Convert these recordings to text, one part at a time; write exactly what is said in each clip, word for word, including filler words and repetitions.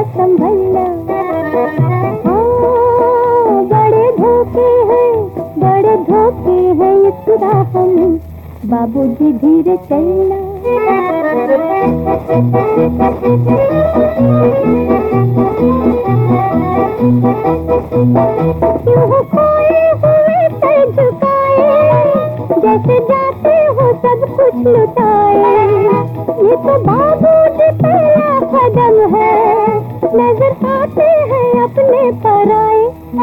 संभलना। हाँ, बड़े धोखे हैं, बड़े धोखे हैं इस राह में, बाबूजी धीरे चलना। क्यों खोए हुए सर झुकाए, जैसे जाते हो सब कुछ लुटाए। ये तो बाबूजी पहला कदम है, नजर आते हैं अपने पराए।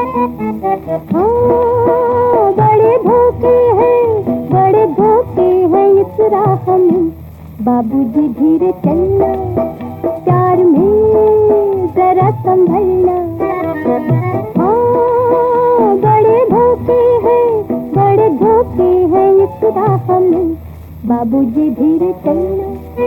हाँ, बड़े धोखे हैं, बड़े धोखे हैं इस राह में, बाबूजी धीरे चलना। प्यार में जरा संभलना। हाँ, बड़े धोखे हैं, बड़े धोखे हैं इस राह में, बाबूजी धीरे चलना।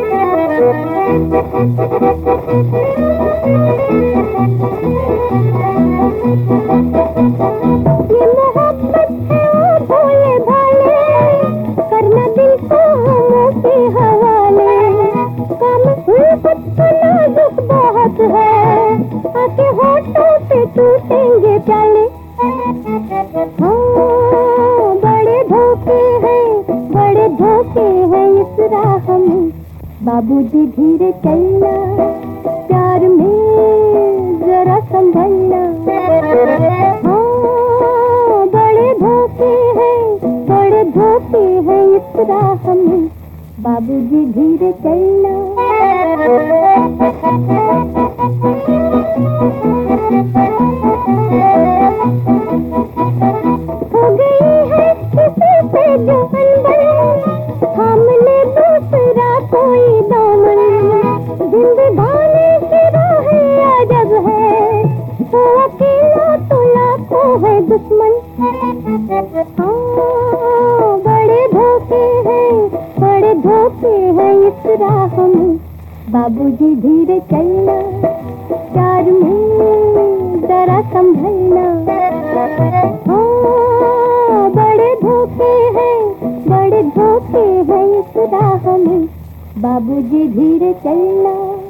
ये मोहब्बत है ओ भोले भाले, करना दिल को हमों के हवाले। काम उल्फत का नाजुक बहुत है, आके होठों पे टूटेंगे प्याले। हाँ, बड़े धोखे हैं, बड़े धोखे हैं इस राह में, बाबूजी धीरे चलना। प्यार में जरा संभलना। हाँ, बड़े धोखे हैं, बड़े धोखे हैं इस राह में, बाबूजी धीरे चलना। हो गई है किसी से जो अनबन, थाम ले दूसरा कोई दामन। जिंदगानी की राहें अजब है, तो अकेला तो लाखों है दुश्मन। हाँ, बड़े धोखे हैं, बड़े धोखे हैं इस राह में, बाबूजी धीरे चलना। प्यार में जरा संभलना। हाँ, बड़े धोखे हैं, बड़े धोखे हैं इस राह में, बाबूजी धीरे चलना।